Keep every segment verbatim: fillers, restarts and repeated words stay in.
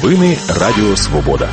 Новини Радіо Свобода.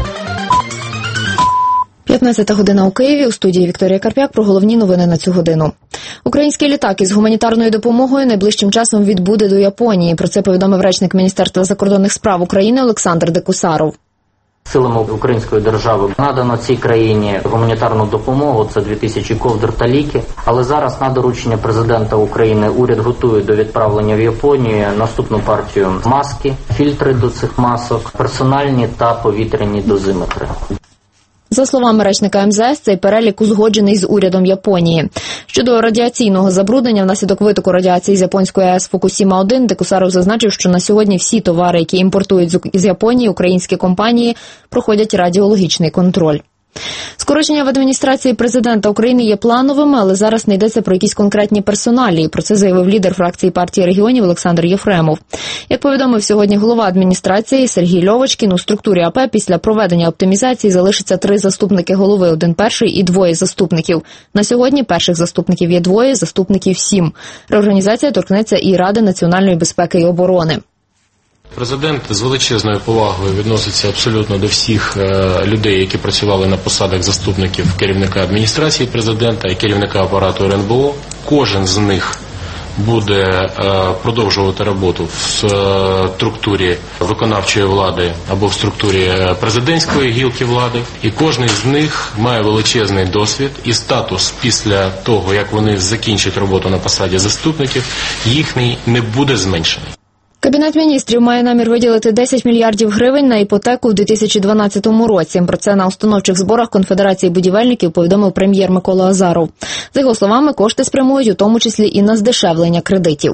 п'ятнадцята година у Києві. У студії Вікторія Карп'як про головні новини на цю годину. Український літак із гуманітарною допомогою найближчим часом відбуде до Японії. Про це повідомив речник Міністерства закордонних справ України Олександр Декусаров. Силами української держави надано цій країні гуманітарну допомогу, це дві тисячі ковдр та ліки. Але зараз на доручення президента України уряд готує до відправлення в Японію наступну партію маски, фільтри до цих масок, персональні та повітряні дозиметри. За словами речника ем зе ес, цей перелік узгоджений з урядом Японії. Щодо радіаційного забруднення внаслідок витоку радіації з японської АЕС Фукусіма один, Декусаров зазначив, що на сьогодні всі товари, які імпортують з Японії, українські компанії проходять радіологічний контроль. Скорочення в адміністрації президента України є плановими, але зараз не йдеться про якісь конкретні персоналії. Про це заявив лідер фракції партії регіонів Олександр Єфремов. Як повідомив сьогодні голова адміністрації Сергій Льовочкін, у структурі АП після проведення оптимізації залишиться три заступники голови, один перший і двоє заступників. На сьогодні перших заступників є двоє, заступників сім. Реорганізація торкнеться і Ради національної безпеки і оборони. Президент з величезною повагою відноситься абсолютно до всіх е, людей, які працювали на посадах заступників керівника адміністрації президента і керівника апарату ер ен бе о. Кожен з них буде е, продовжувати роботу в е, структурі виконавчої влади або в структурі президентської гілки влади. І кожен з них має величезний досвід і статус після того, як вони закінчать роботу на посаді заступників, їхній не буде зменшений. Кабінет міністрів має намір виділити десять мільярдів гривень на іпотеку в дві тисячі дванадцятому році. Про це на установчих зборах Конфедерації будівельників повідомив прем'єр Микола Азаров. За його словами, кошти спрямують у тому числі і на здешевлення кредитів.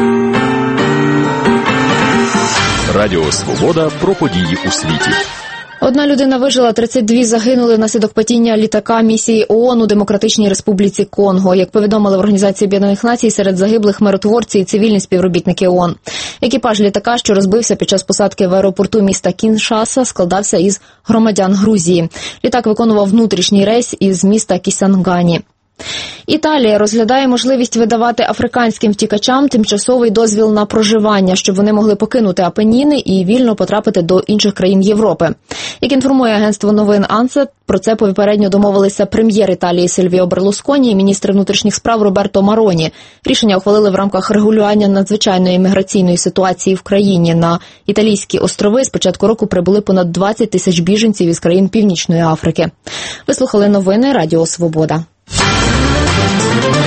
Радіо Свобода про події у світі. Одна людина вижила, тридцять дві загинули внаслідок падіння літака місії ООН у Демократичній Республіці Конго. Як повідомили в Організації Об'єднаних Націй, серед загиблих миротворці і цивільні співробітники ООН. Екіпаж літака, що розбився під час посадки в аеропорту міста Кіншаса, складався із громадян Грузії. Літак виконував внутрішній рейс із міста Кісангані. Італія розглядає можливість видавати африканським втікачам тимчасовий дозвіл на проживання, щоб вони могли покинути Апеніни і вільно потрапити до інших країн Європи. Як інформує агентство новин Ансет, про це попередньо домовилися прем'єр Італії Сильвіо Берлусконі і міністр внутрішніх справ Роберто Мароні. Рішення ухвалили в рамках регулювання надзвичайної міграційної ситуації в країні. На Італійські острови з початку року прибули понад двадцять тисяч біженців із країн Північної Африки. Ви слухали новини Радіо Свобода.